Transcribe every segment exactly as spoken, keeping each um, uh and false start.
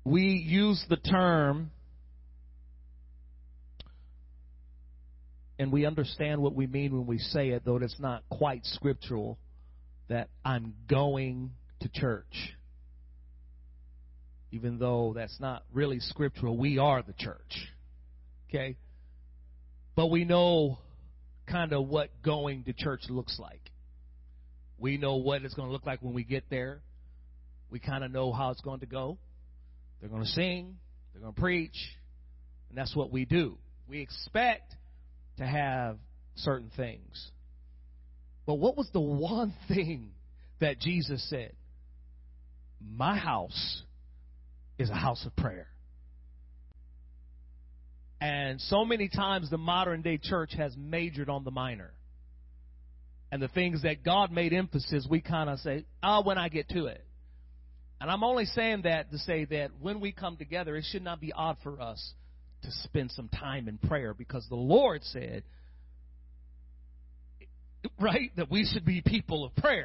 we use the term and we understand what we mean when we say it, though it's not quite scriptural, that I'm going to church. Even though that's not really scriptural, we are the church. Okay? But we know kind of what going to church looks like. We know what it's going to look like when we get there. We kind of know how it's going to go. They're going to sing. They're going to preach. And that's what we do. We expect to have certain things. But what was the one thing that Jesus said? My house is a house of prayer. And so many times the modern day church has majored on the minor. And the things that God made emphasis, we kind of say, oh, when I get to it. And I'm only saying that to say that when we come together, it should not be odd for us to spend some time in prayer, because the Lord said, right, that we should be people of prayer.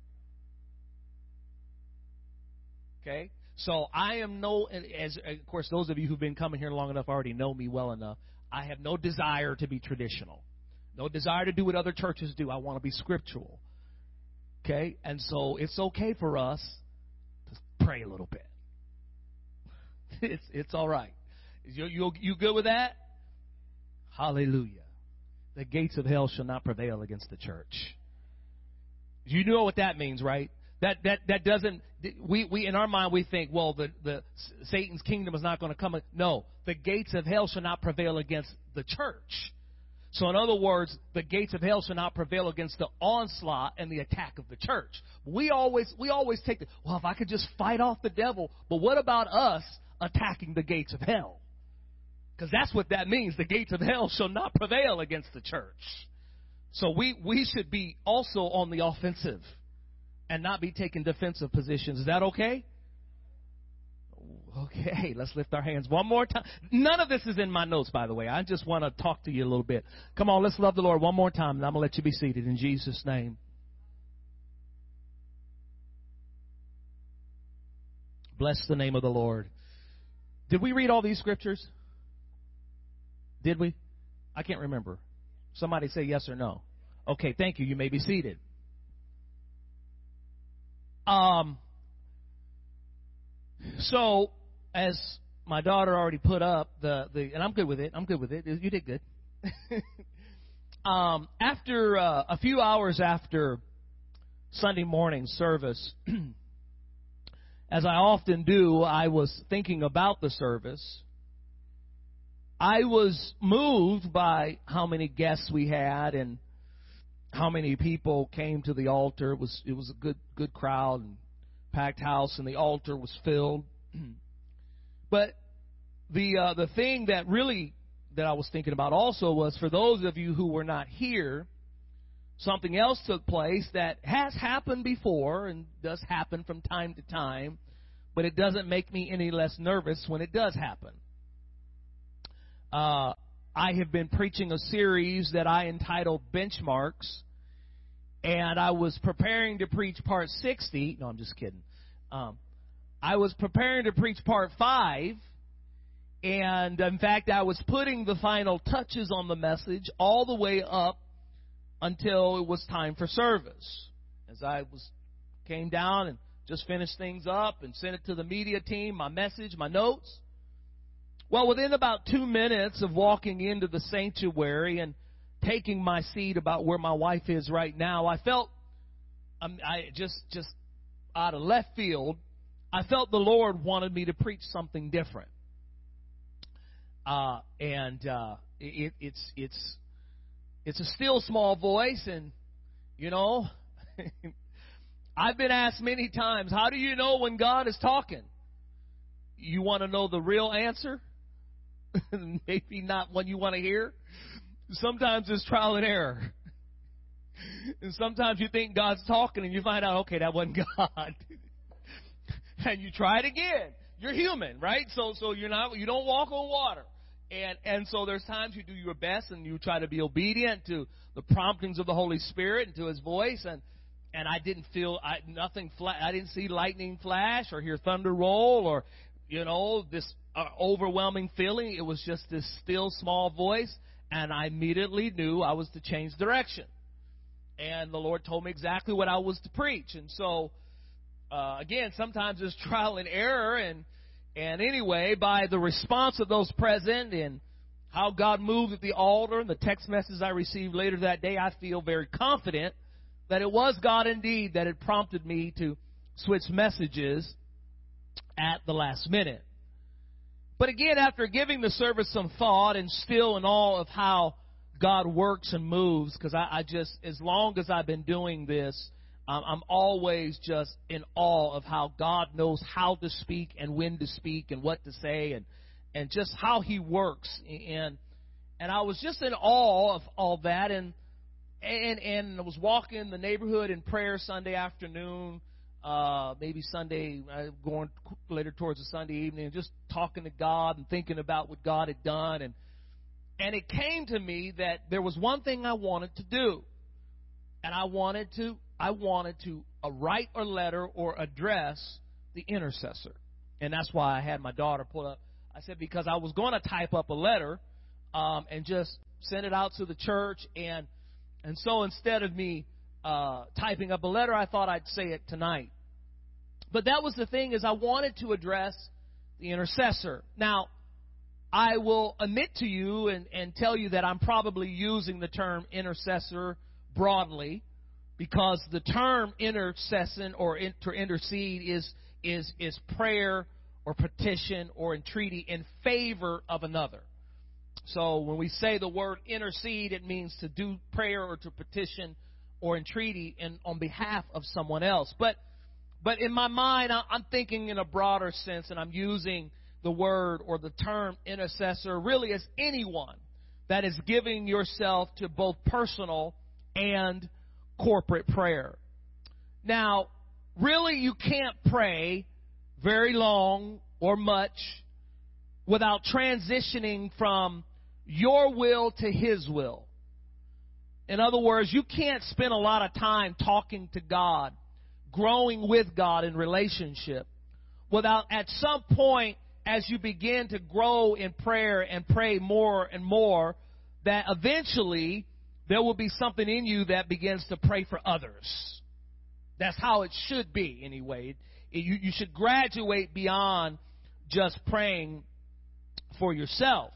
Okay? So I am no, as of course, those of you who've been coming here long enough already know me well enough. I have no desire to be traditional. No desire to do what other churches do. I want to be scriptural. Okay? And so it's okay for us to pray a little bit. It's it's all right. You, you, you good with that? Hallelujah. The gates of hell shall not prevail against the church. You know what that means, right? That that that doesn't, we, we in our mind we think, well, the, the Satan's kingdom is not going to come. No, the gates of hell shall not prevail against the church. So in other words, the gates of hell shall not prevail against the onslaught and the attack of the church. We always we always take the, well, if I could just fight off the devil, but what about us attacking the gates of hell? Because that's what that means. The gates of hell shall not prevail against the church. So we, we should be also on the offensive and not be taking defensive positions. Is that okay? Okay, let's lift our hands one more time. None of this is in my notes, by the way. I just want to talk to you a little bit. Come on, let's love the Lord one more time, and I'm going to let you be seated in Jesus' name. Bless the name of the Lord. Did we read all these scriptures? Did we? I can't remember. Somebody say yes or no. Okay, thank you. You may be seated. Um. So, as my daughter already put up, the, the and I'm good with it. I'm good with it. You did good. um, after uh, a few hours after Sunday morning service, as I often do, I was thinking about the service. I was moved by how many guests we had and how many people came to the altar. It was it was a good good crowd and packed house, and the altar was filled. But the uh, the thing that really that I was thinking about also was, for those of you who were not here, something else took place that has happened before and does happen from time to time, but it doesn't make me any less nervous when it does happen. Uh, I have been preaching a series that I entitled Benchmarks, and I was preparing to preach part sixty. No, I'm just kidding. Um, I was preparing to preach part five, and in fact, I was putting the final touches on the message all the way up until it was time for service. As I was came down and just finished things up and sent it to the media team, my message, my notes. Well, within about two minutes of walking into the sanctuary and taking my seat about where my wife is right now, I felt, um, I just just out of left field, I felt the Lord wanted me to preach something different. Uh, and uh, it, it's it's it's a still small voice, and you know, I've been asked many times, how do you know when God is talking? You want to know the real answer? Maybe not one you want to hear. Sometimes it's trial and error. And sometimes you think God's talking and you find out, okay, that wasn't God. And you try it again. You're human, right? So so you're not you don't walk on water. And and so there's times you do your best and you try to be obedient to the promptings of the Holy Spirit and to His voice. And and I didn't feel I nothing fla- I didn't see lightning flash or hear thunder roll or you know, this uh, overwhelming feeling. It was just this still small voice, and I immediately knew I was to change direction. And the Lord told me exactly what I was to preach. And so, uh, again, sometimes there's trial and error. And, and anyway, by the response of those present and how God moved at the altar and the text messages I received later that day, I feel very confident that it was God indeed that had prompted me to switch messages at the last minute. But again, after giving the service some thought and still in awe of how God works and moves, because I, I just, as long as I've been doing this, um, I'm always just in awe of how God knows how to speak and when to speak and what to say and, and just how He works. And, and I was just in awe of all that. And, and, and I was walking the neighborhood in prayer Sunday afternoon, uh, maybe Sunday, uh, going later towards the Sunday evening, just talking to God and thinking about what God had done. And, And it came to me that there was one thing I wanted to do. And I wanted to I wanted to uh, write a letter or address the intercessor. And that's why I had my daughter pull up. I said, because I was going to type up a letter um, and just send it out to the church. And and so instead of me uh, typing up a letter, I thought I'd say it tonight. But that was the thing, is I wanted to address the intercessor. Now, I will admit to you and, and tell you that I'm probably using the term intercessor broadly, because the term intercession or inter, intercede is, is, is prayer or petition or entreaty in favor of another. So when we say the word intercede, it means to do prayer or to petition or entreaty in, on behalf of someone else. But, but in my mind, I'm thinking in a broader sense, and I'm using the word or the term intercessor really as anyone that is giving yourself to both personal and corporate prayer. Now, really, you can't pray very long or much without transitioning from your will to His will. In other words, you can't spend a lot of time talking to God, growing with God in relationship, without at some point, as you begin to grow in prayer and pray more and more, that eventually there will be something in you that begins to pray for others. That's how it should be anyway. It, you, you should graduate beyond just praying for yourself.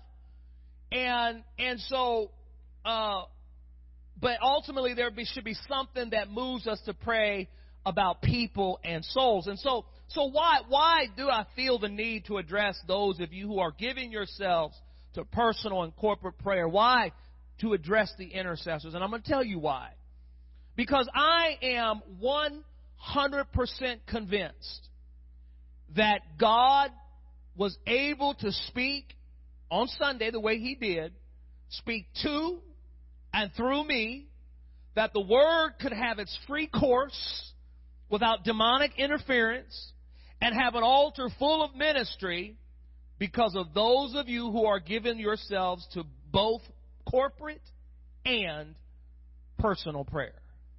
And and so, uh, but ultimately there be, should be something that moves us to pray about people and souls. And so, so why why do I feel the need to address those of you who are giving yourselves to personal and corporate prayer? Why to address the intercessors? And I'm going to tell you why. Because I am one hundred percent convinced that God was able to speak on Sunday the way He did, speak to and through me, that the Word could have its free course without demonic interference, and have an altar full of ministry because of those of you who are giving yourselves to both corporate and personal prayer.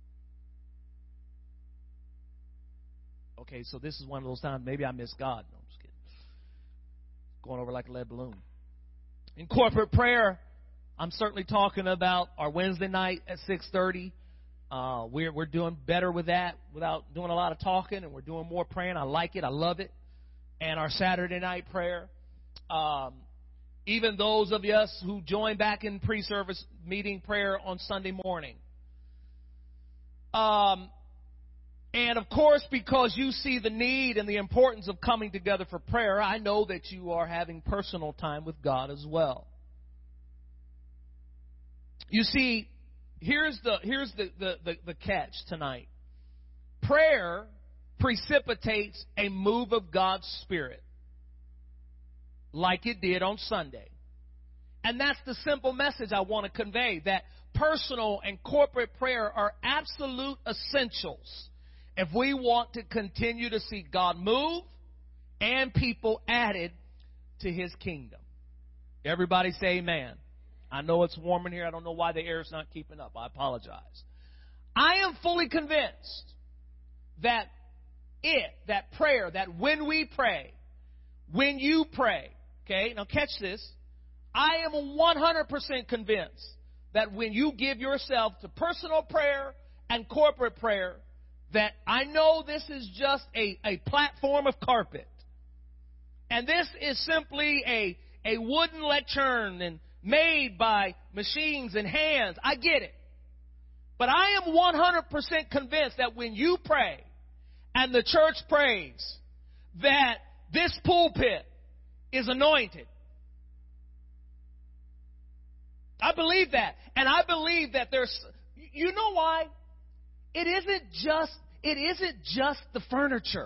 Okay, so this is one of those times maybe I miss God. No, I'm just kidding. Going over like a lead balloon. In corporate prayer, I'm certainly talking about our Wednesday night at six thirty. Uh, we're we're doing better with that without doing a lot of talking, and we're doing more praying. I like it. I love it. And our Saturday night prayer. Um, even those of us who join back in pre-service meeting prayer on Sunday morning. Um, and of course, because you see the need and the importance of coming together for prayer, I know that you are having personal time with God as well. You see, here's the here's the, the, the, the catch tonight. Prayer precipitates a move of God's Spirit, like it did on Sunday. And that's the simple message I want to convey, that personal and corporate prayer are absolute essentials if we want to continue to see God move and people added to His kingdom. Everybody say amen. I know it's warm in here. I don't know why the air is not keeping up. I apologize. I am fully convinced that it, that prayer, that when we pray, when you pray, okay, now catch this, I am one hundred percent convinced that when you give yourself to personal prayer and corporate prayer, that I know this is just a, a platform of carpet. And this is simply a, a wooden lectern and made by machines and hands. I get it. But I am one hundred percent convinced that when you pray and the church prays, that this pulpit is anointed. I believe that. And I believe that there's, you know why? It isn't just, it isn't just the furniture.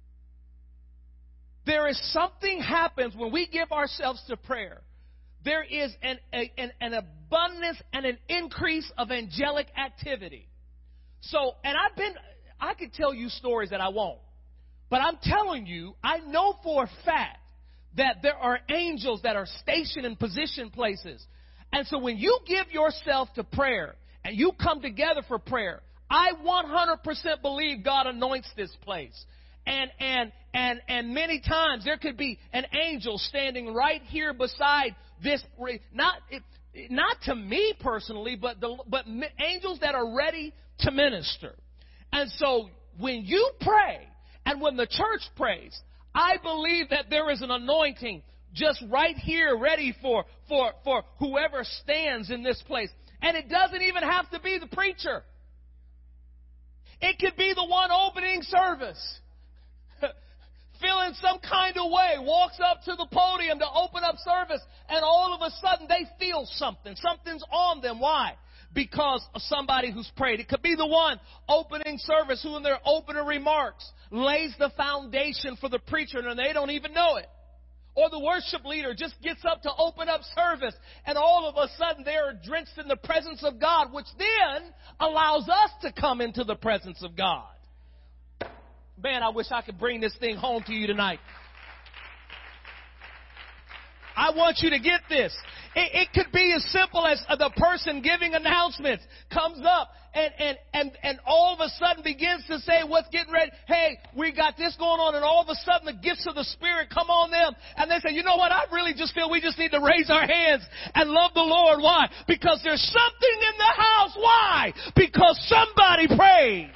There is something happens when we give ourselves to prayer. There is an, a, an, an abundance and an increase of angelic activity. So, and I've been, I could tell you stories that I won't. But I'm telling you, I know for a fact that there are angels that are stationed in position places. And so when you give yourself to prayer and you come together for prayer, I one hundred percent believe God anoints this place. And, and, and, and many times there could be an angel standing right here beside this, not, not to me personally, but the, but angels that are ready to minister. And so when you pray and when the church prays, I believe that there is an anointing just right here ready for, for, for whoever stands in this place. And it doesn't even have to be the preacher. It could be the one opening service. Feeling some kind of way, walks up to the podium to open up service, and all of a sudden they feel something. Something's on them. Why? Because of somebody who's prayed. It could be the one opening service who in their opening remarks lays the foundation for the preacher and they don't even know it. Or the worship leader just gets up to open up service, and all of a sudden they are drenched in the presence of God, which then allows us to come into the presence of God. Man, I wish I could bring this thing home to you tonight. I want you to get this. It, it could be as simple as the person giving announcements comes up and, and, and, and all of a sudden begins to say what's getting ready. Hey, we got this going on, and all of a sudden the gifts of the Spirit come on them. And they say, you know what, I really just feel we just need to raise our hands and love the Lord. Why? Because there's something in the house. Why? Because somebody prayed.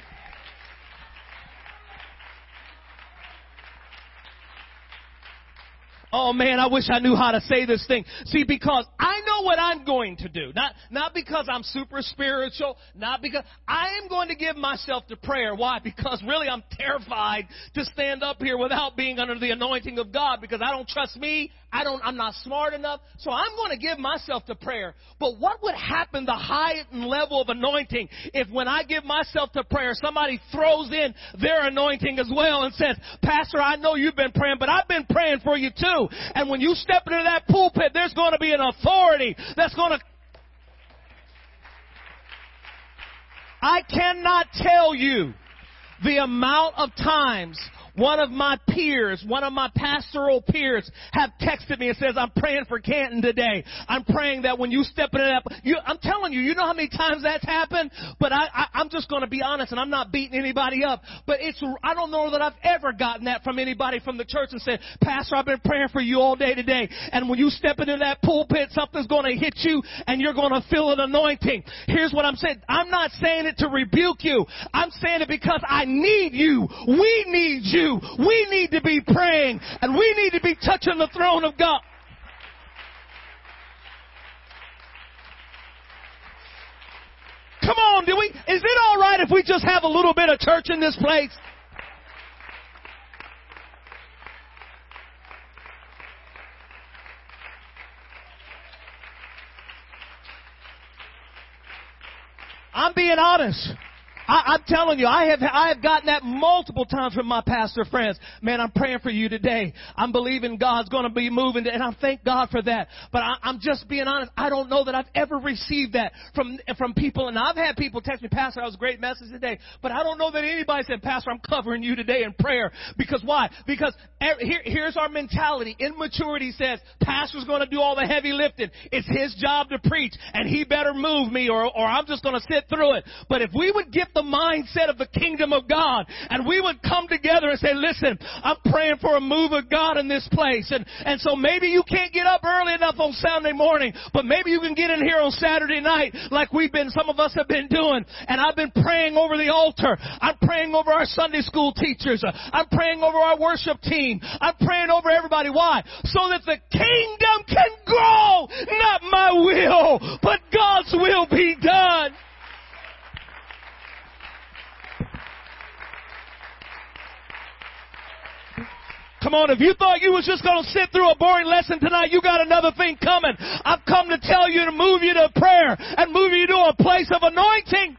Oh man, I wish I knew how to say this thing. See, because I know what I'm going to do. Not, not because I'm super spiritual. Not because I am going to give myself to prayer. Why? Because really I'm terrified to stand up here without being under the anointing of God, because I don't trust me. I don't, I'm not smart enough. So I'm going to give myself to prayer. But what would happen, the heightened level of anointing, if when I give myself to prayer, somebody throws in their anointing as well and says, Pastor, I know you've been praying, but I've been praying for you too. And when you step into that pulpit, there's going to be an authority that's going to... I cannot tell you the amount of times one of my peers, one of my pastoral peers have texted me and says, I'm praying for Canton today. I'm praying that when you step into that, you, I'm telling you, you know how many times that's happened? But I, I, I'm just going to be honest, and I'm not beating anybody up. But it's, I don't know that I've ever gotten that from anybody from the church and said, Pastor, I've been praying for you all day today. And when you step into that pulpit, something's going to hit you and you're going to feel an anointing. Here's what I'm saying. I'm not saying it to rebuke you. I'm saying it because I need you. We need you. We need to be praying, and we need to be touching the throne of God. Come on, do we? Is it all right if we just have a little bit of church in this place? I'm being honest. I, I'm telling you, I have I have gotten that multiple times from my pastor friends. Man, I'm praying for you today. I'm believing God's going to be moving, and I thank God for that. But I, I'm just being honest. I don't know that I've ever received that from from people. And I've had people text me, Pastor, that was a great message today. But I don't know that anybody said, Pastor, I'm covering you today in prayer. Because why? Because here, here's our mentality. Immaturity says, Pastor's going to do all the heavy lifting. It's his job to preach, and he better move me, or, or I'm just going to sit through it. But if we would get the mindset of the kingdom of God. And we would come together and say, listen, I'm praying for a move of God in this place. And, and so maybe you can't get up early enough on Sunday morning, but maybe you can get in here on Saturday night like we've been, some of us have been doing. And I've been praying over the altar. I'm praying over our Sunday school teachers. I'm praying over our worship team. I'm praying over everybody. Why? So that the kingdom can grow. Not my will, but God's will be done. Come on, if you thought you was just going to sit through a boring lesson tonight, you got another thing coming. I've come to tell you to move you to prayer and move you to a place of anointing.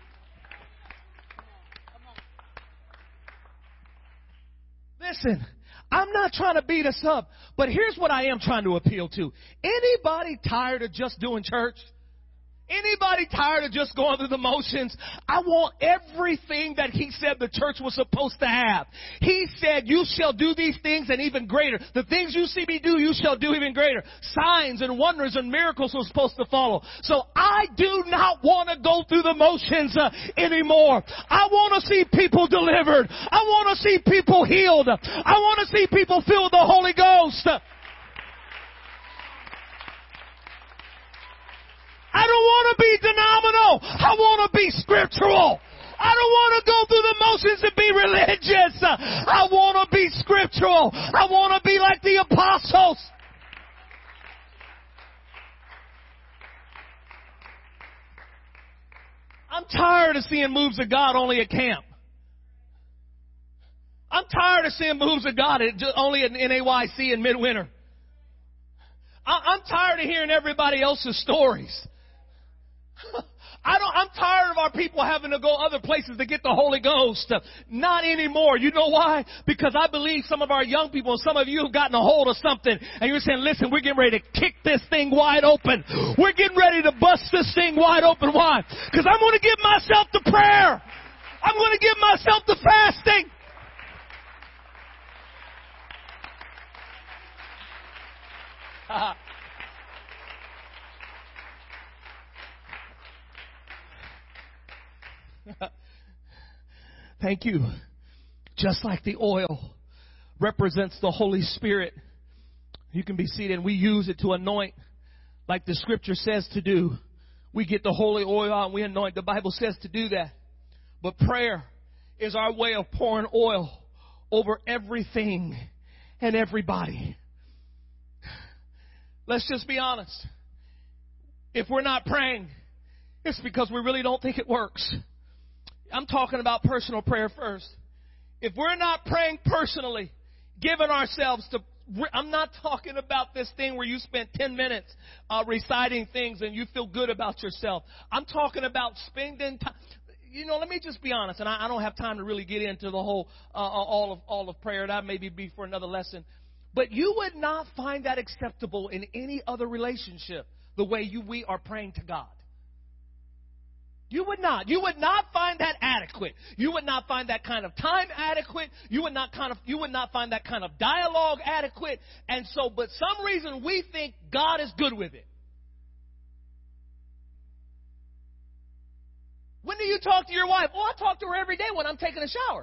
Listen, I'm not trying to beat us up, but here's what I am trying to appeal to. Anybody tired of just doing church? Anybody tired of just going through the motions? I want everything that He said the church was supposed to have. He said, you shall do these things and even greater. The things you see me do, you shall do even greater. Signs and wonders and miracles were supposed to follow. So I do not want to go through the motions uh, anymore. I want to see people delivered. I want to see people healed. I want to see people filled with the Holy Ghost. I don't want to be denominational. I want to be scriptural. I don't want to go through the motions and be religious. I want to be scriptural. I want to be like the apostles. I'm tired of seeing moves of God only at camp. I'm tired of seeing moves of God at just only at N A Y C in midwinter. I'm tired of hearing everybody else's stories. I don't, I'm tired of our people having to go other places to get the Holy Ghost. Not anymore. You know why? Because I believe some of our young people and some of you have gotten a hold of something and you're saying, listen, we're getting ready to kick this thing wide open. We're getting ready to bust this thing wide open. Why? Because I'm going to give myself to prayer. I'm going to give myself to fasting. Thank you. Just like the oil represents the Holy Spirit, you can be seated, and we use it to anoint like the scripture says to do. We get the holy oil out and we anoint. The Bible says to do that. But prayer is our way of pouring oil over everything and everybody. Let's just be honest. If we're not praying, it's because we really don't think it works. I'm talking about personal prayer first. If we're not praying personally, giving ourselves to, I'm not talking about this thing where you spend ten minutes uh, reciting things and you feel good about yourself. I'm talking about spending time. You know, let me just be honest, and I, I don't have time to really get into the whole, uh, all of, all of prayer. That maybe be for another lesson. But you would not find that acceptable in any other relationship the way you, we are praying to God. You would not. You would not find that adequate. You would not find that kind of time adequate. You would not kind of, you would not find that kind of dialogue adequate. And so, but some reason we think God is good with it. When do you talk to your wife? Oh, I talk to her every day when I'm taking a shower.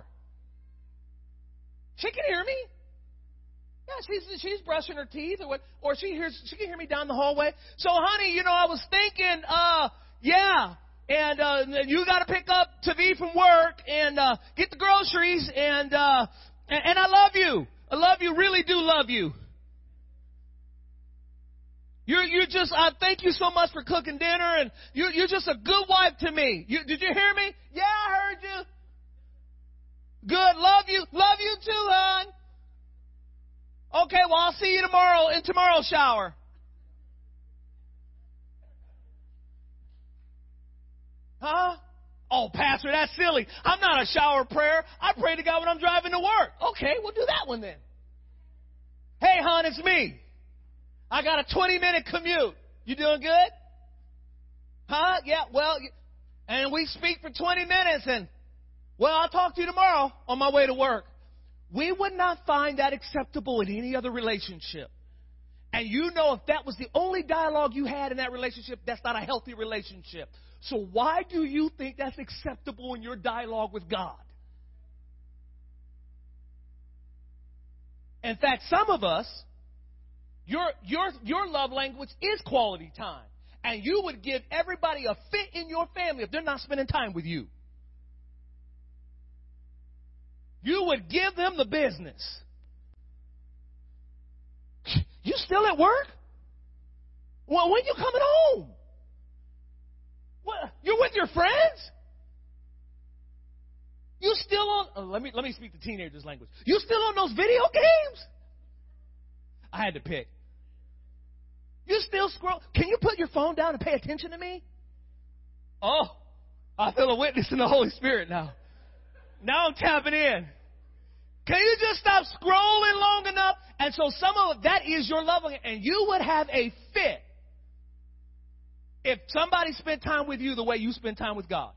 She can hear me. Yeah, she's she's brushing her teeth, or what? Or she hears she can hear me down the hallway. So, honey, you know, I was thinking, uh, yeah. And uh, you got to pick up Tavi from work and uh, get the groceries. And, uh, and and I love you. I love you. Really do love you. You're you're just. I thank you so much for cooking dinner. And you you're just a good wife to me. You, did you hear me? Yeah, I heard you. Good. Love you. Love you too, hon. Okay. Well, I'll see you tomorrow in tomorrow's shower. Huh? Oh, Pastor, that's silly. I'm not a shower prayer. I pray to God when I'm driving to work. Okay, we'll do that one then. Hey, hon, it's me. I got a twenty-minute commute. You doing good? Huh? Yeah, well, and we speak for twenty minutes, and, well, I'll talk to you tomorrow on my way to work. We would not find that acceptable in any other relationship. And you know if that was the only dialogue you had in that relationship, that's not a healthy relationship. So why do you think that's acceptable in your dialogue with God? In fact, some of us, your, your, your love language is quality time. And you would give everybody a fit in your family if they're not spending time with you. You would give them the business. You still at work? Well, when you coming home? What? You're with your friends? You still on? Oh, let me let me speak the teenagers' language. You still on those video games? I had to pick. You still scroll? Can you put your phone down and pay attention to me? Oh, I feel a witness in the Holy Spirit now. Now I'm tapping in. Can you just stop scrolling long enough? And so some of that is your love, and you would have a fit if somebody spent time with you the way you spend time with God.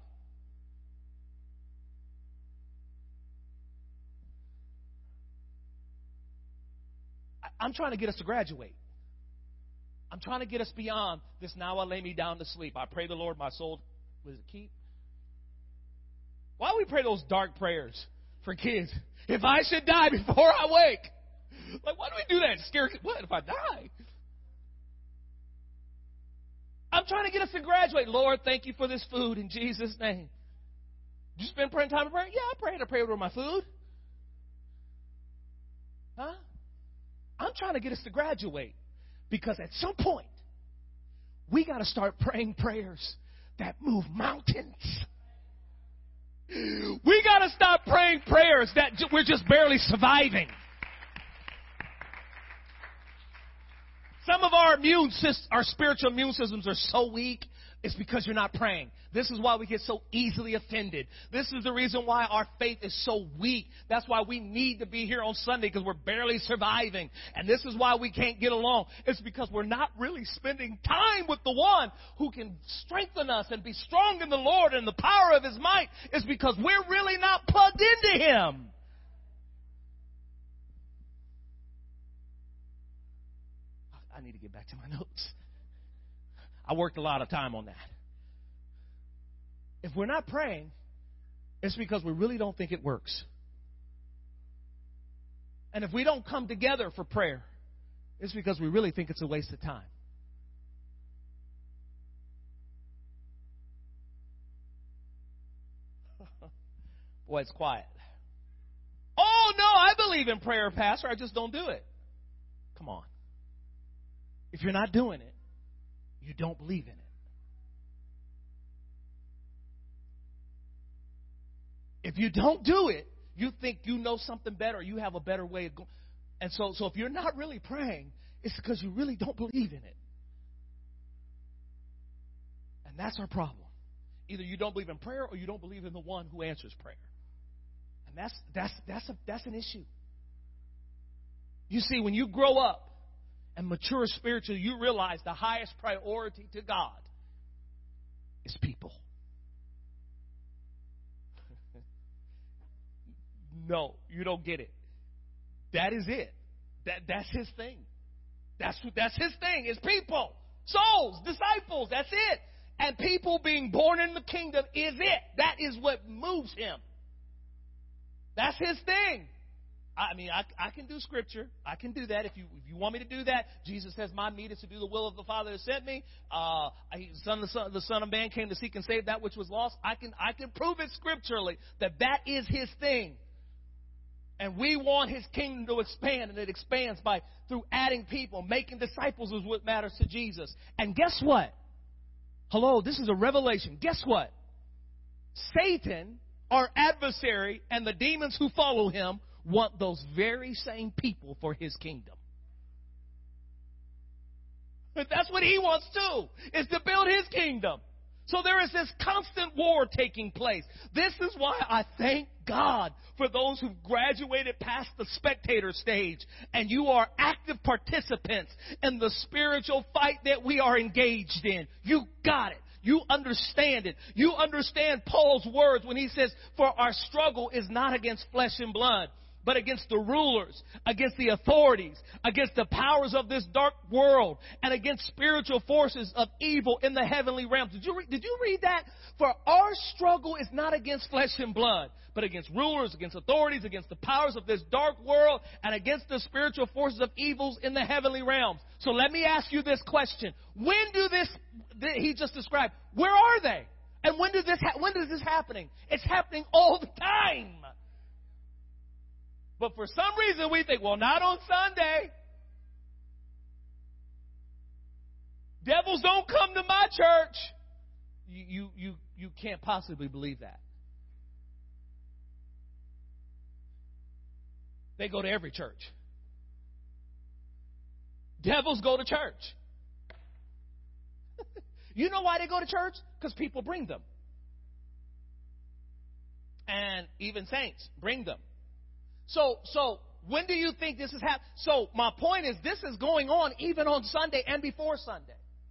I'm trying to get us to graduate. I'm trying to get us beyond this. Now I lay me down to sleep. I pray the Lord my soul was it keep. Why do we pray those dark prayers for kids? If I should die before I wake. Like, why do we do that? Scare, what if I die? I'm trying to get us to graduate. Lord, thank you for this food in Jesus' name. Did you spend praying time in prayer? Yeah, I prayed. I prayed over my food. Huh? I'm trying to get us to graduate. Because at some point, we got to start praying prayers that move mountains. We got to stop praying prayers that we're just barely surviving. Some of our immune systems, our spiritual immune systems are so weak, it's because you're not praying. This is why we get so easily offended. This is the reason why our faith is so weak. That's why we need to be here on Sunday, because we're barely surviving. And this is why we can't get along. It's because we're not really spending time with the one who can strengthen us and be strong in the Lord and the power of His might. It's because we're really not plugged into Him. I need to get back to my notes. I worked a lot of time on that. If we're not praying, it's because we really don't think it works. And if we don't come together for prayer, it's because we really think it's a waste of time. Boy, it's quiet. Oh, no, I believe in prayer, Pastor. I just don't do it. Come on. If you're not doing it, you don't believe in it. If you don't do it, you think you know something better, you have a better way of going. And so, so if you're not really praying, it's because you really don't believe in it. And that's our problem. Either you don't believe in prayer or you don't believe in the one who answers prayer. And that's that's that's a that's an issue. You see, when you grow up and mature spiritually, you realize the highest priority to God is people. No, you don't get it. That is it. That that's His thing. That's that's His thing. Is people, souls, disciples. That's it. And people being born in the kingdom is it. That is what moves Him. That's His thing. I mean, I, I can do Scripture. I can do that. If you if you want me to do that, Jesus says, "My meat is to do the will of the Father that sent me." Uh, I, son, the, son, the Son of Man came to seek and save that which was lost. I can I can prove it scripturally that that is His thing. And we want His kingdom to expand, and it expands by through adding people, making disciples is what matters to Jesus. And guess what? Hello, this is a revelation. Guess what? Satan, our adversary, and the demons who follow him want those very same people for his kingdom. That's what he wants too, is to build his kingdom. So there is this constant war taking place. This is why I thank God for those who've graduated past the spectator stage, and you are active participants in the spiritual fight that we are engaged in. You got it. You understand it. You understand Paul's words when he says, "For our struggle is not against flesh and blood, but against the rulers, against the authorities, against the powers of this dark world, and against spiritual forces of evil in the heavenly realms. Did you, re- did you read that? For our struggle is not against flesh and blood, but against rulers, against authorities, against the powers of this dark world, and against the spiritual forces of evils in the heavenly realms. So let me ask you this question. When do this, that he just described, where are they? And when, do this ha- when is this happening? It's happening all the time. But for some reason we think, well, not on Sunday. Devils don't come to my church. You, you, you, you can't possibly believe that. They go to every church. Devils go to church. You know why they go to church? Because people bring them. And even saints bring them. So, so when do you think this is happening? So my point is, this is going on even on Sunday and before Sunday.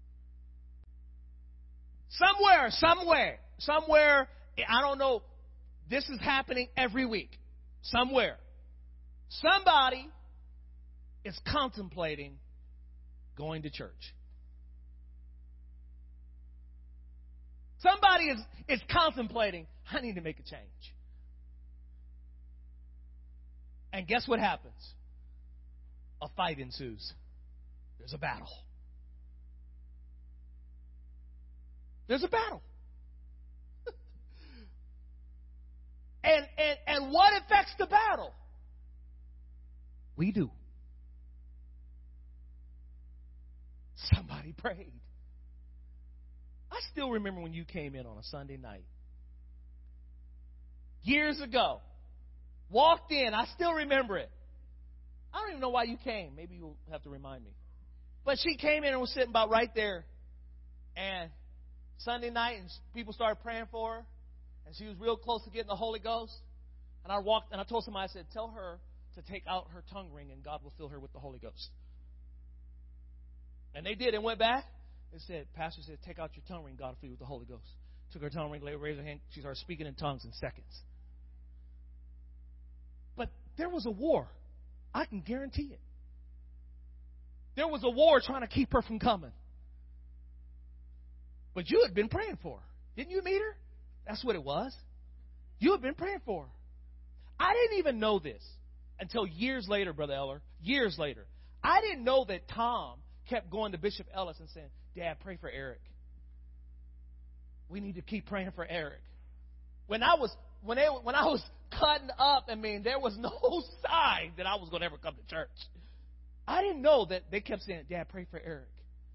Somewhere, somewhere, somewhere, I don't know, this is happening every week. Somewhere. Somebody is contemplating going to church. Somebody is, is contemplating, I need to make a change. And guess what happens? A fight ensues. There's a battle. There's a battle. and, and, and what affects the battle? We do. Somebody prayed. I still remember when you came in on a Sunday night. Years ago. Walked in. I still remember it. I don't even know why you came. Maybe you'll have to remind me. But she came in and was sitting about right there. And Sunday night, and people started praying for her. And she was real close to getting the Holy Ghost. And I walked, and I told somebody, I said, tell her to take out her tongue ring and God will fill her with the Holy Ghost. And they did and went back. They said, Pastor said, take out your tongue ring, God will fill you with the Holy Ghost. Took her tongue ring, raised her hand. She started speaking in tongues in seconds. But there was a war. I can guarantee it. There was a war trying to keep her from coming. But you had been praying for her. Didn't you meet her? That's what it was. You had been praying for her. I didn't even know this until years later, Brother Eller. Years later. I didn't know that Tom kept going to Bishop Ellis and saying, Dad, pray for Eric. We need to keep praying for Eric. When I was when they, when I was cutting up, I mean, there was no sign that I was going to ever come to church. I didn't know that they kept saying, Dad, pray for Eric.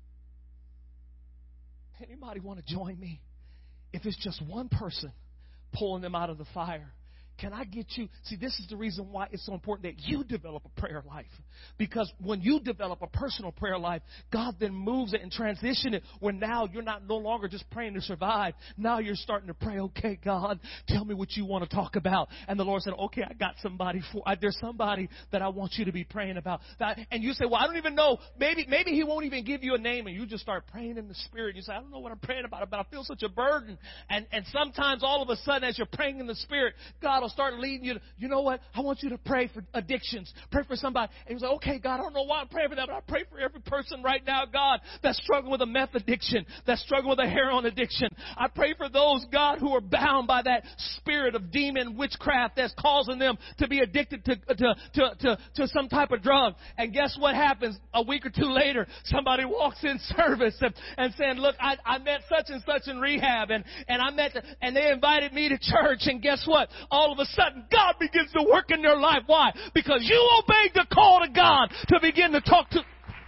Anybody want to join me? If it's just one person pulling them out of the fire, can I get you? See, this is the reason why it's so important that you develop a prayer life. Because when you develop a personal prayer life, God then moves it and transition it where now you're not no longer just praying to survive. Now you're starting to pray, okay, God, tell me what you want to talk about. And the Lord said, okay, I got somebody for, I, there's somebody that I want you to be praying about. That, and you say, well, I don't even know. Maybe, maybe he won't even give you a name. And you just start praying in the Spirit. You say, I don't know what I'm praying about, but I feel such a burden. And, and sometimes all of a sudden as you're praying in the Spirit, God will start leading you to, you know what? I want you to pray for addictions. Pray for somebody. And you say, okay, God, I don't know why I'm praying for that, but I pray for every person right now, God, that's struggling with a meth addiction, that's struggling with a heroin addiction. I pray for those, God, who are bound by that spirit of demon witchcraft that's causing them to be addicted to, to, to, to, to some type of drug. And guess what happens? A week or two later, somebody walks in service and, and saying, look, I, I met such and such in rehab, and, and I met, the, and they invited me to church, and guess what? All of a sudden, God begins to work in their life. Why? Because you obeyed the call to God to begin to talk to.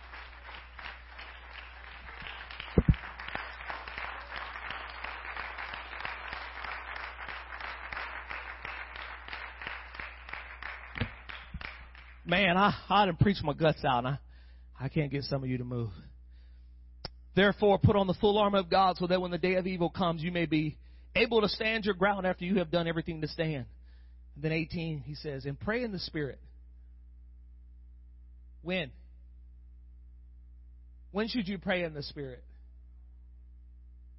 Man, I, I done preached my guts out, and I, I can't get some of you to move. Therefore, put on the full armor of God so that when the day of evil comes, you may be able to stand your ground after you have done everything to stand. And then eighteen, he says, and pray in the Spirit. When? When should you pray in the Spirit?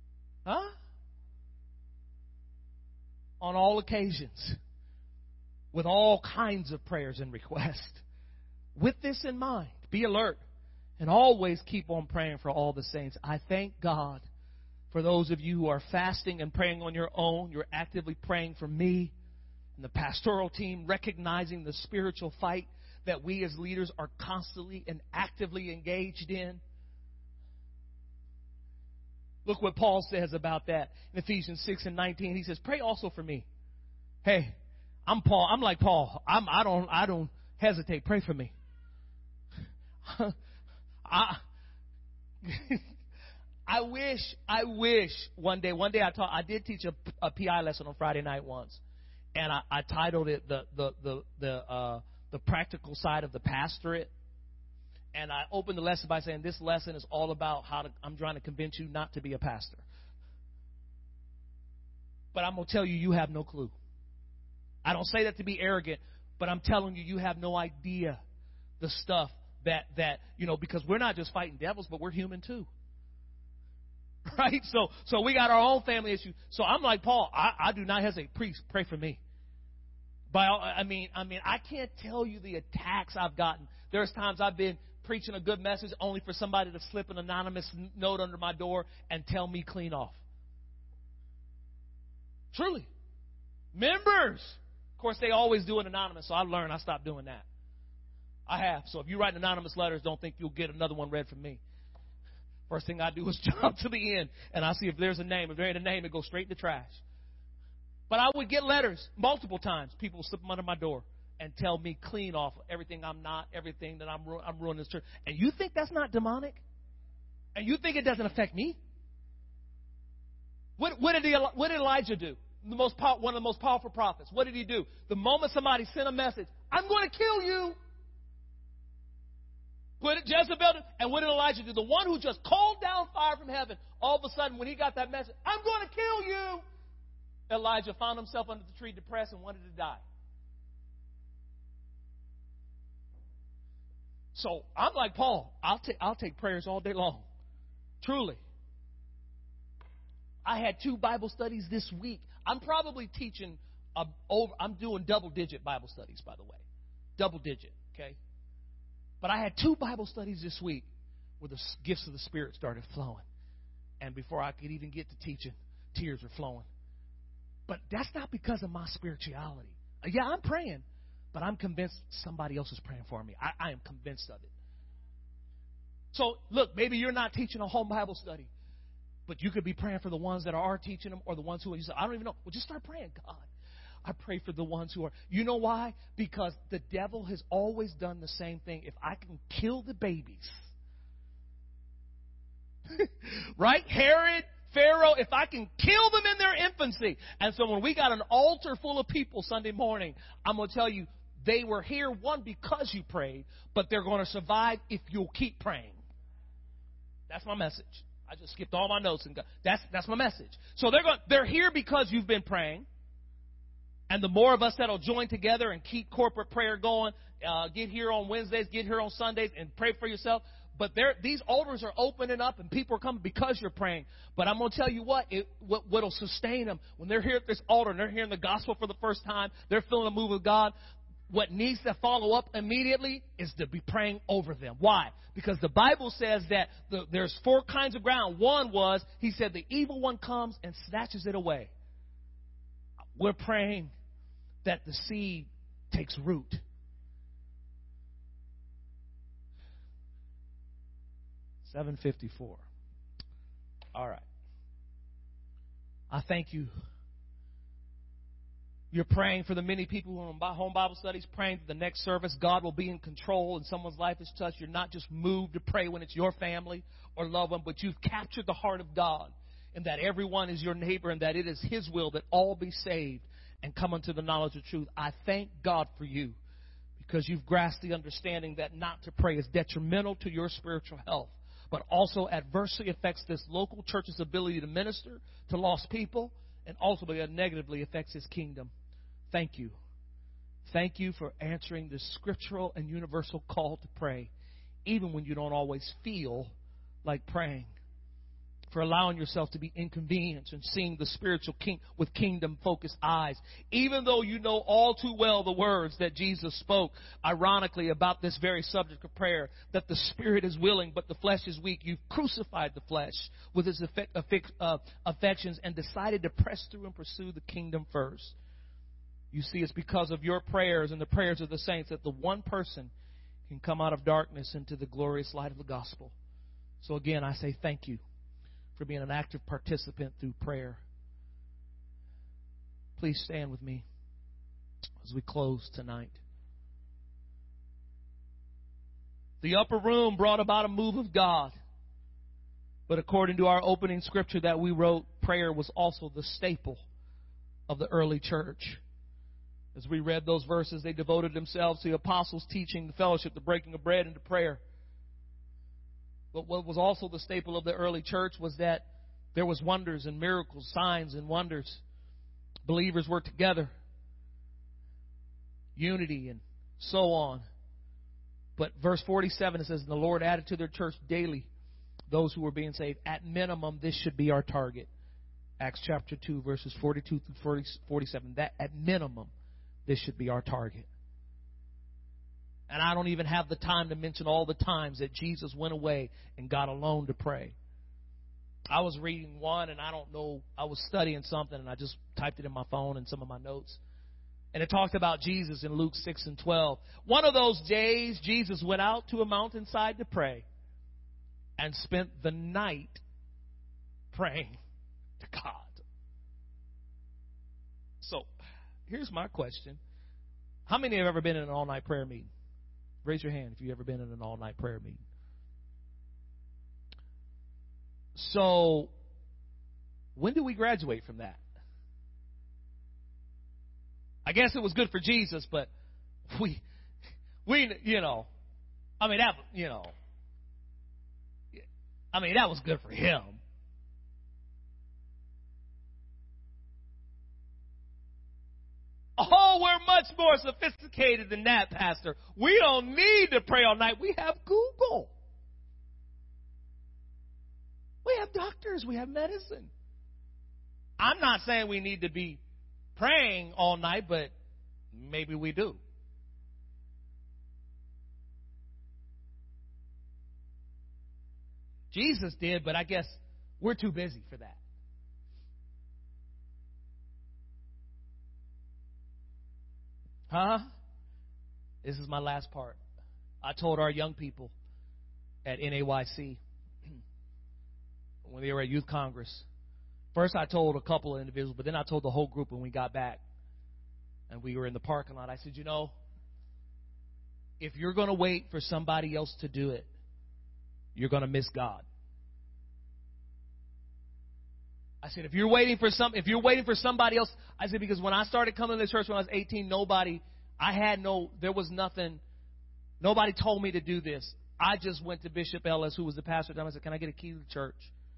Huh? On all occasions. with all kinds of prayers and requests. With this in mind, be alert and always keep on praying for all the saints. I thank God for those of you who are fasting and praying on your own. You're actively praying for me and the pastoral team, recognizing the spiritual fight that we as leaders are constantly and actively engaged in. Look what Paul says about that in Ephesians six and nineteen. He says, pray also for me. Hey, I'm Paul. I'm like Paul. I'm, I don't, I don't hesitate. Pray for me. I, I wish, I wish one day, one day I taught, I did teach a, a P I lesson on Friday night once, and I, I titled it the the the the uh, the practical side of the pastorate. And I opened the lesson by saying this lesson is all about how to, I'm trying to convince you not to be a pastor. But I'm going to tell you, you have no clue. I don't say that to be arrogant, but I'm telling you, you have no idea the stuff that, that you know, because we're not just fighting devils, but we're human too. Right? So so we got our own family issues. So I'm like Paul, I, I do not hesitate. Please pray for me. By all, I mean, I mean, I can't tell you the attacks I've gotten. There's times I've been preaching a good message only for somebody to slip an anonymous note under my door and tell me clean off. Truly. Members. Of course, they always do it anonymous, so I learned I stopped doing that. I have. So if you write anonymous letters, don't think you'll get another one read from me. First thing I do is jump to the end, and I see if there's a name. If there ain't a name, it goes straight in the trash. But I would get letters multiple times. People would slip them under my door and tell me clean off everything I'm not, everything that I'm, ru- I'm ruining this church. And you think that's not demonic? And you think it doesn't affect me? What, what, did, he, what did Elijah do? The most pow- one of the most powerful prophets. What did he do? The moment somebody sent a message, I'm going to kill you. What did Jezebel do? And what did Elijah do? The one who just called down fire from heaven, all of a sudden when he got that message, I'm going to kill you. Elijah found himself under the tree depressed and wanted to die. So I'm like Paul. I'll take I'll take prayers all day long. Truly. I had two Bible studies this week. I'm probably teaching a, over. I'm doing double digit Bible studies, by the way, double digit. Okay. But I had two Bible studies this week where the gifts of the Spirit started flowing, and before I could even get to teaching, tears were flowing. But that's not because of my spirituality. Yeah, I'm praying. But I'm convinced somebody else is praying for me. I, I am convinced of it. So, look, maybe you're not teaching a home Bible study, but you could be praying for the ones that are teaching them or the ones who are, you say, I don't even know. Well, just start praying, God. I pray for the ones who are. You know why? Because the devil has always done the same thing. If I can kill the babies, right? Herod, Pharaoh, if I can kill them in their infancy. And so when we got an altar full of people Sunday morning, I'm going to tell you, they were here, one, because you prayed, but they're going to survive if you'll keep praying. That's my message. I just skipped all my notes and got, that's that's my message. So they're going, they're here because you've been praying. And the more of us that'll join together and keep corporate prayer going, uh, get here on Wednesdays, get here on Sundays, and pray for yourself. But these altars are opening up and people are coming because you're praying. But I'm going to tell you what, it, what, what'll sustain them when they're here at this altar and they're hearing the gospel for the first time, they're feeling the move of God. What needs to follow up immediately is to be praying over them. Why? Because the Bible says that the, there's four kinds of ground. One was, he said, the evil one comes and snatches it away. We're praying that the seed takes root. seven fifty-four. All right. I thank you. You're praying for the many people who are in home Bible studies, praying for the next service. God will be in control and someone's life is touched. You're not just moved to pray when it's your family or loved one, but you've captured the heart of God and that everyone is your neighbor and that it is His will that all be saved and come unto the knowledge of truth. I thank God for you because you've grasped the understanding that not to pray is detrimental to your spiritual health, but also adversely affects this local church's ability to minister to lost people and ultimately negatively affects His kingdom. Thank you. Thank you for answering this scriptural and universal call to pray, even when you don't always feel like praying. for allowing yourself to be inconvenienced and seeing the spiritual king with kingdom-focused eyes. Even though you know all too well the words that Jesus spoke, ironically, about this very subject of prayer, that the spirit is willing, but the flesh is weak. You've crucified the flesh with its affect, affect, uh, affections and decided to press through and pursue the kingdom first. You see, it's because of your prayers and the prayers of the saints that the one person can come out of darkness into the glorious light of the gospel. So again, I say thank you for being an active participant through prayer. Please stand with me as we close tonight. The upper room brought about a move of God. But according to our opening scripture that we wrote, prayer was also the staple of the early church. As we read those verses, they devoted themselves to the apostles' teaching, the fellowship, the breaking of bread, and to prayer. But what was also the staple of the early church was that there was wonders and miracles, signs and wonders. Believers were together, unity and so on. But verse forty-seven, it says, "And the Lord added to their church daily those who were being saved." At minimum, this should be our target. Acts chapter two, verses forty-two through forty-seven. That at minimum, this should be our target. And I don't even have the time to mention all the times that Jesus went away and got alone to pray. I was reading one, and I don't know, I was studying something, and I just typed it in my phone and some of my notes. And it talked about Jesus in Luke six and twelve. One of those days, Jesus went out to a mountainside to pray and spent the night praying to God. So, here's my question. How many have ever been in an all-night prayer meeting? Raise your hand if you've ever been in an all-night prayer meeting. So, when do we graduate from that? I guess it was good for Jesus, but we, we, you know, I mean, that, you know, I mean, that was good for him. Oh, we're much more sophisticated than that, Pastor. We don't need to pray all night. We have Google. We have doctors. We have medicine. I'm not saying we need to be praying all night, but maybe we do. Jesus did, but I guess we're too busy for that. Huh? This is my last part. I told our young people at N A Y C when they were at Youth Congress. First I told a couple of individuals, but then I told the whole group when we got back. And we were in the parking lot. I said, you know, if you're going to wait for somebody else to do it, you're going to miss God. I said, if you're waiting for some, if you're waiting for somebody else, I said, because when I started coming to the church when I was eighteen, nobody, I had no, there was nothing, nobody told me to do this. I just went to Bishop Ellis, who was the pastor at the time. I said, can I get a key to the church?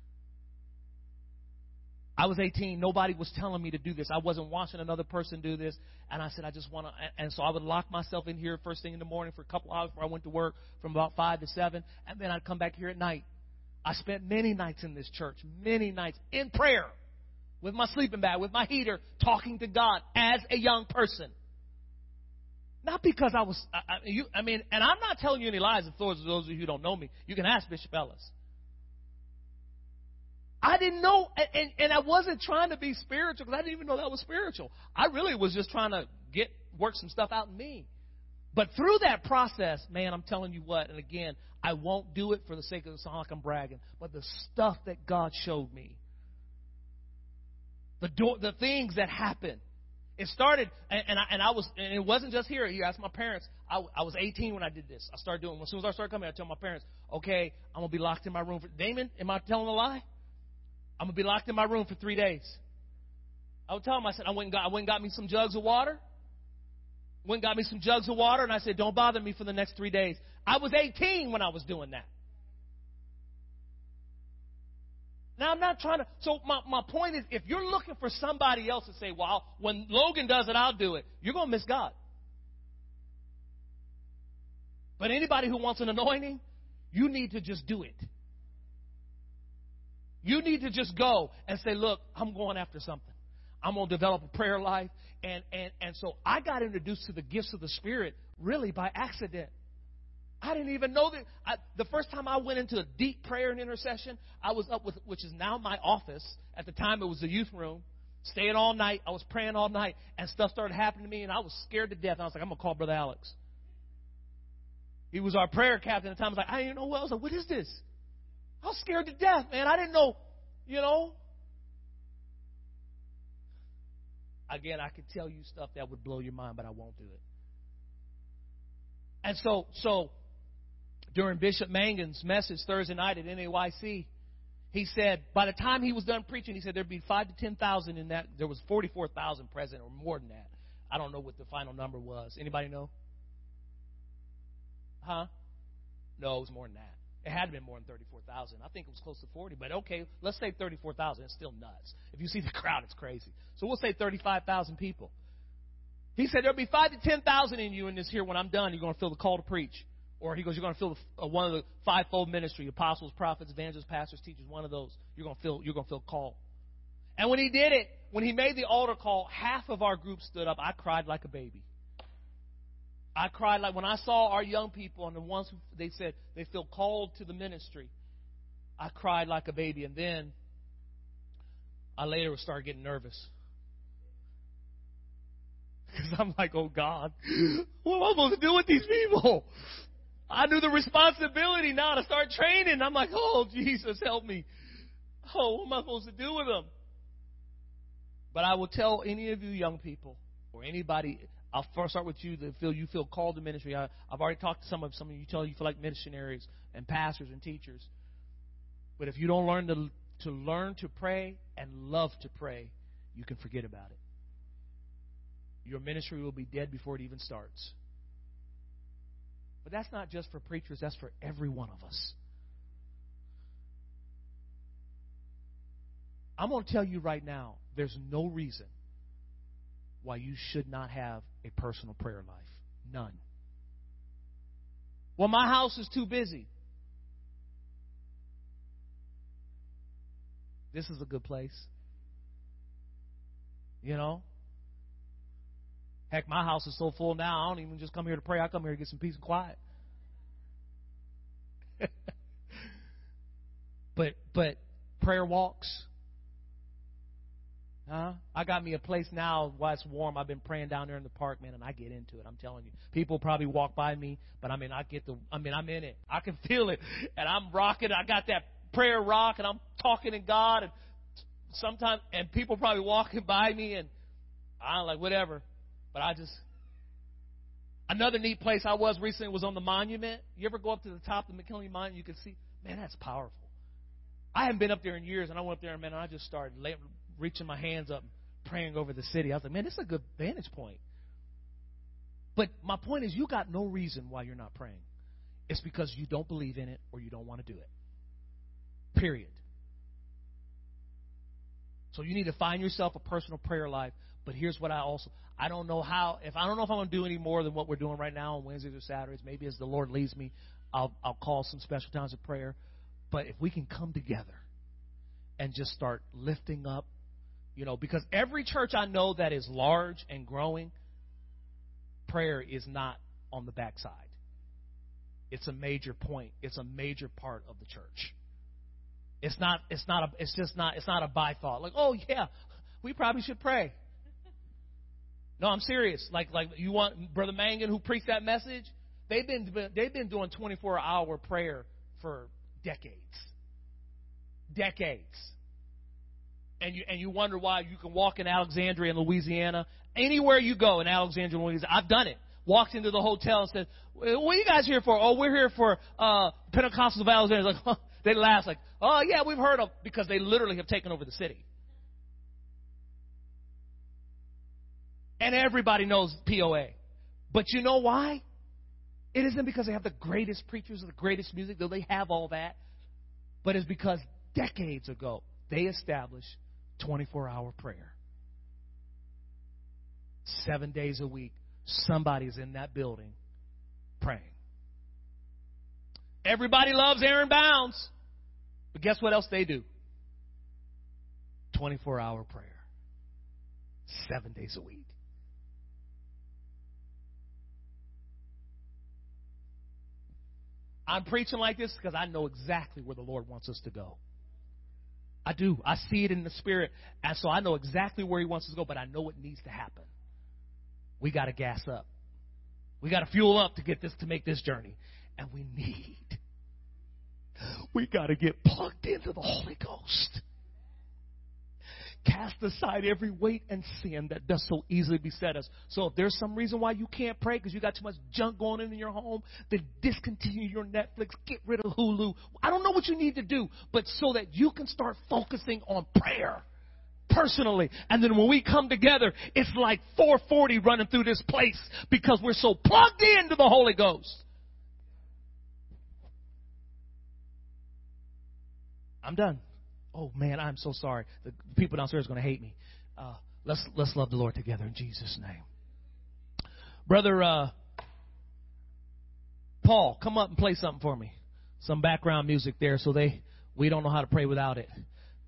I was eighteen. Nobody was telling me to do this. I wasn't watching another person do this. And I said, I just want to, and so I would lock myself in here first thing in the morning for a couple hours before I went to work from about five to seven. And then I'd come back here at night. I spent many nights in this church, many nights in prayer with my sleeping bag, with my heater, talking to God as a young person. Not because I was, I, I, you, I mean, and I'm not telling you any lies. For those of you who don't know me, you can ask Bishop Ellis. I didn't know, and, and I wasn't trying to be spiritual because I didn't even know that was spiritual. I really was just trying to get work some stuff out in me. But through that process, man, I'm telling you what, and again, I won't do it for the sake of it sound like I'm bragging, but the stuff that God showed me, the door, the things that happened, it started, and, and, I, and I was, and it wasn't just here. You ask my parents. I, I was eighteen when I did this. I started doing. As soon as I started coming, I tell my parents, "Okay, I'm gonna be locked in my room for." Damon, am I telling a lie? I'm gonna be locked in my room for three days. I would tell them. I said, "I went and got, I went and got me some jugs of water." Went and got me some jugs of water, and I said, don't bother me for the next three days. I was eighteen when I was doing that. Now, I'm not trying to... So, my, my point is, if you're looking for somebody else to say, well, when Logan does it, I'll do it, you're going to miss God. But anybody who wants an anointing, you need to just do it. You need to just go and say, look, I'm going after something. I'm going to develop a prayer life. And, and, and so I got introduced to the gifts of the Spirit really by accident. I didn't even know that. I, the first time I went into a deep prayer and intercession, I was up with, which is now my office. At the time, it was the youth room. Staying all night. I was praying all night. And stuff started happening to me, and I was scared to death. I was like, I'm going to call Brother Alex. He was our prayer captain at the time. I was like, I didn't know what. I was like, what is this? I was scared to death, man. I didn't know, you know. Again, I could tell you stuff that would blow your mind, but I won't do it. And so, so during Bishop Mangan's message Thursday night at N A Y C, he said by the time he was done preaching, he said there'd be five to ten thousand in that. There was forty-four thousand present, or more than that. I don't know what the final number was. Anybody know? Huh? No, it was more than that. It had been more than thirty-four thousand. I think it was close to forty, but okay, let's say thirty-four thousand. It's still nuts. If you see the crowd, it's crazy. So we'll say thirty-five thousand people. He said there'll be five to ten thousand in you in this here when I'm done. You're going to feel the call to preach. Or he goes, you're going to feel the, uh, one of the fivefold ministry, apostles, prophets, evangelists, pastors, teachers, one of those. You're going to feel, you're going to feel called. And when he did it, when he made the altar call, half of our group stood up. I cried like a baby. I cried like when I saw our young people and the ones who they said they feel called to the ministry. I cried like a baby. And then I later started getting nervous. Because I'm like, oh God, what am I supposed to do with these people? I knew the responsibility now to start training. I'm like, oh, Jesus, help me. Oh, what am I supposed to do with them? But I will tell any of you young people or anybody, I'll first start with you that feel you feel called to ministry. I, I've already talked to some of some of you, tell you feel like missionaries and pastors and teachers. But if you don't learn to to learn to pray and love to pray, you can forget about it. Your ministry will be dead before it even starts. But that's not just for preachers, that's for every one of us. I'm going to tell you right now, there's no reason why you should not have a personal prayer life. None. Well, my house is too busy. This is a good place. You know? Heck, my house is so full now, I don't even just come here to pray. I come here to get some peace and quiet. but but prayer walks. Huh? I got me a place now while it's warm. I've been praying down there in the park, man, and I get into it. I'm telling you. People probably walk by me, but I mean, I get the, I mean, I'm in it. I can feel it. And I'm rocking. I got that prayer rock, and I'm talking to God. And sometimes, and people probably walking by me, and I'm like, whatever. But I just, another neat place I was recently was on the monument. You ever go up to the top of the McKinley Monument? You can see, man, that's powerful. I haven't been up there in years, and I went up there, and man, I just started laying, reaching my hands up and praying over the city. I was like, man, this is a good vantage point. But my point is, you got no reason why you're not praying. It's because you don't believe in it or you don't want to do it. Period. So you need to find yourself a personal prayer life. But here's what I also, I don't know how, if I don't know if I'm going to do any more than what we're doing right now on Wednesdays or Saturdays, maybe as the Lord leads me, I'll, I'll call some special times of prayer. But if we can come together and just start lifting up, you know, because every church I know that is large and growing, prayer is not on the backside. It's a major point. It's a major part of the church. It's not, it's not, a, it's just not, it's not a by thought. Like, oh yeah, we probably should pray. No, I'm serious. Like, like you want Brother Mangan who preached that message? They've been, they've been doing twenty-four hour prayer for decades. Decades. And you, and you wonder why you can walk in Alexandria in Louisiana, anywhere you go in Alexandria, Louisiana. I've done it. Walked into the hotel and said, what are you guys here for? Oh, we're here for, uh, Pentecostals of Alexandria. Like, huh. They laugh like, oh yeah, we've heard of, because they literally have taken over the city. And everybody knows P O A. But you know why? It isn't because they have the greatest preachers or the greatest music, though they have all that. But it's because decades ago, they established twenty-four hour prayer. Seven days a week, somebody's in that building praying. Everybody loves Aaron Bounds. But guess what else they do? twenty-four hour prayer. Seven days a week. I'm preaching like this because I know exactly where the Lord wants us to go. I do. I see it in the Spirit. And so I know exactly where He wants us to go, but I know it needs to happen. We got to gas up. We got to fuel up to get this, to make this journey. And we need, we got to get plugged into the Holy Ghost. Cast aside every weight and sin that does so easily beset us. So if there's some reason why you can't pray because you got too much junk going in in your home, then discontinue your Netflix, get rid of Hulu. I don't know what you need to do, but so that you can start focusing on prayer personally. And then when we come together, it's like four forty running through this place because we're so plugged into the Holy Ghost. I'm done. Oh, man, I'm so sorry. The people downstairs are going to hate me. Uh, let's let's love the Lord together in Jesus' name. Brother uh, Paul, come up and play something for me. Some background music there so they we don't know how to pray without it.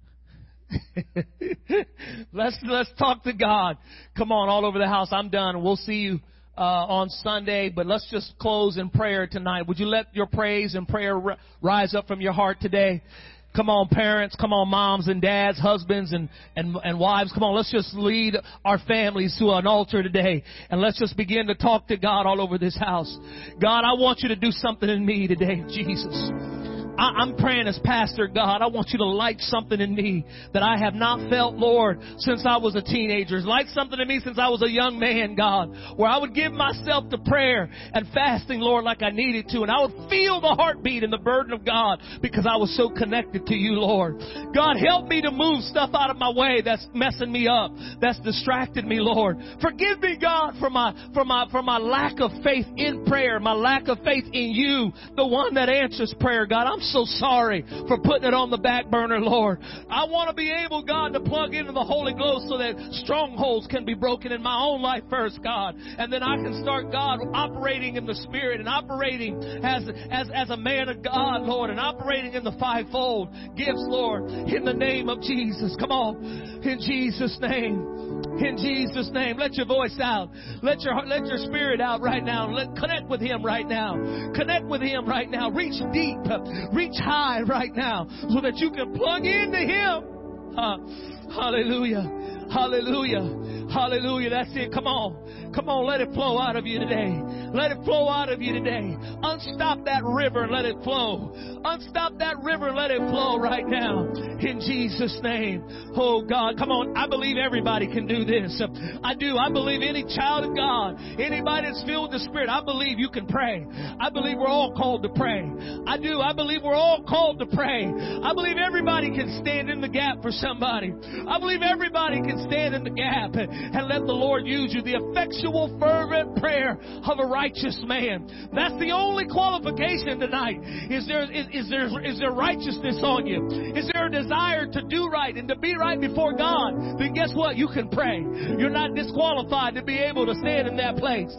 let's let's talk to God. Come on, all over the house. I'm done. We'll see you uh, on Sunday, but let's just close in prayer tonight. Would you let your praise and prayer r- rise up from your heart today? Come on, parents. Come on, moms and dads, husbands and, and, and wives. Come on, let's just lead our families to an altar today. And let's just begin to talk to God all over this house. God, I want you to do something in me today, Jesus. I, I'm praying as pastor, God, I want you to light something in me that I have not felt, Lord, since I was a teenager. Light something in me since I was a young man, God, where I would give myself to prayer and fasting, Lord, like I needed to. And I would feel the heartbeat and the burden of God because I was so connected to you, Lord. God, help me to move stuff out of my way that's messing me up, that's distracted me, Lord. Forgive me, God, for my, for my, for my lack of faith in prayer, my lack of faith in you, the one that answers prayer, God. I'm so sorry for putting it on the back burner, Lord. I want to be able, God, to plug into the Holy Ghost so that strongholds can be broken in my own life first, God. And then I can start, God, operating in the Spirit and operating as, as, as a man of God, Lord, and operating in the fivefold gifts, Lord, in the name of Jesus. Come on. In Jesus' name. In Jesus' name, let your voice out. Let your let your spirit out right now. Let connect with Him right now. Connect with Him right now. Reach deep, reach high right now, so that you can plug into Him. Uh, hallelujah, hallelujah, hallelujah. That's it. Come on, come on. Let it flow out of you today. Let it flow out of you today. Unstop that river and let it flow. Unstop that river and let it flow right now. In Jesus' name. Oh God, come on. I believe everybody can do this. I do. I believe any child of God, anybody that's filled with the Spirit, I believe you can pray. I believe we're all called to pray. I do. I believe we're all called to pray. I believe everybody can stand in the gap for somebody. I believe everybody can stand in the gap and let the Lord use you. The effectual, fervent prayer of a righteous man. That's the only qualification tonight. Is there is, is there is there righteousness on you? Is there a desire to do right and to be right before God? Then guess what? You can pray. You're not disqualified to be able to stand in that place.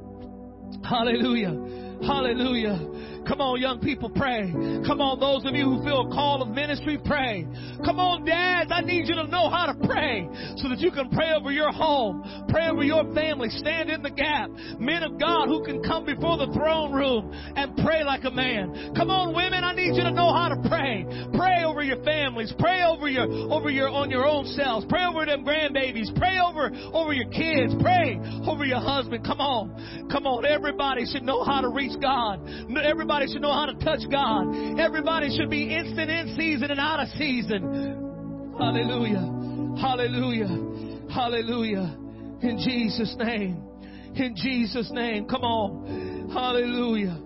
Hallelujah. Hallelujah. Come on, young people, pray. Come on, those of you who feel a call of ministry, pray. Come on, dads, I need you to know how to pray so that you can pray over your home, pray over your family, stand in the gap. Men of God who can come before the throne room and pray like a man. Come on, women, I need you to know how to pray. Pray over your families. Pray over your, over your, on your own selves. Pray over them grandbabies. Pray over, over your kids. Pray over your husband. Come on. Come on. Everybody should know how to reach God. Everybody Everybody should know how to touch God. Everybody should be instant in season and out of season. Hallelujah. Hallelujah. Hallelujah. In Jesus' name. In Jesus' name. Come on. Hallelujah.